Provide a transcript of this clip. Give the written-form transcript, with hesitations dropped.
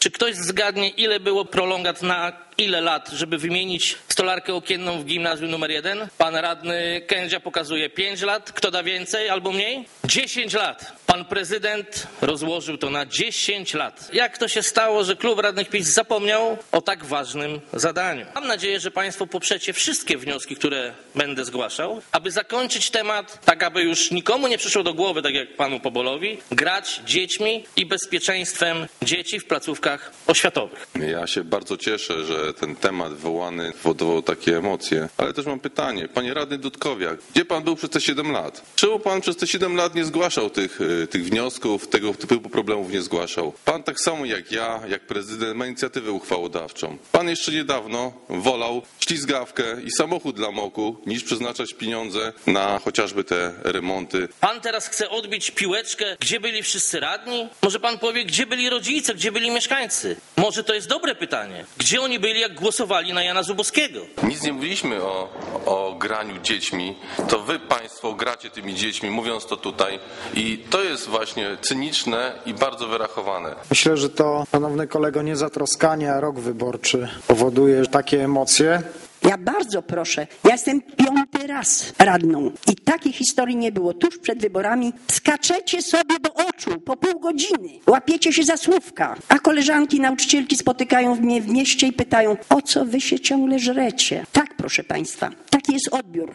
Czy ktoś zgadnie, ile było prolongat na ile lat, żeby wymienić stolarkę okienną w gimnazjum numer 1? Pan radny Kędzia pokazuje 5 lat. Kto da więcej albo mniej? 10 lat. Pan prezydent rozłożył to na 10 lat. Jak to się stało, że klub radnych PiS zapomniał o tak ważnym zadaniu? Mam nadzieję, że państwo poprzecie wszystkie wnioski, które będę zgłaszał, aby zakończyć temat, tak aby już nikomu nie przyszło do głowy, tak jak panu Pobolowi, grać dziećmi i bezpieczeństwem dzieci w placówkach oświatowych. Ja się bardzo cieszę, że ten temat wywołany powodował takie emocje, ale też mam pytanie. Panie radny Dudkowiak, gdzie pan był przez te 7 lat? Czemu pan przez te 7 lat nie zgłaszał tych wniosków, tego typu problemów nie zgłaszał? Pan tak samo jak ja, jak prezydent ma inicjatywę uchwałodawczą. Pan jeszcze niedawno wolał ślizgawkę i samochód dla MOK-u, niż przeznaczać pieniądze na chociażby te remonty. Pan teraz chce odbić piłeczkę, gdzie byli wszyscy radni? Może pan powie, gdzie byli rodzice, gdzie byli mieszkańcy? Może to jest dobre pytanie. Gdzie oni byli, jak głosowali na Jana Zubowskiego? Nic nie mówiliśmy o graniu dziećmi. To wy państwo gracie tymi dziećmi, mówiąc to tutaj. I to jest właśnie cyniczne i bardzo wyrachowane. Myślę, że to, szanowny kolego, niezatroskanie, a rok wyborczy powoduje takie emocje. Ja bardzo proszę, ja jestem 5. raz radną i takiej historii nie było. Tuż przed wyborami skaczecie sobie do oczu po pół godziny, łapiecie się za słówka, a koleżanki, nauczycielki spotykają mnie w mieście i pytają, o co wy się ciągle żrecie? Tak, proszę państwa, taki jest odbiór.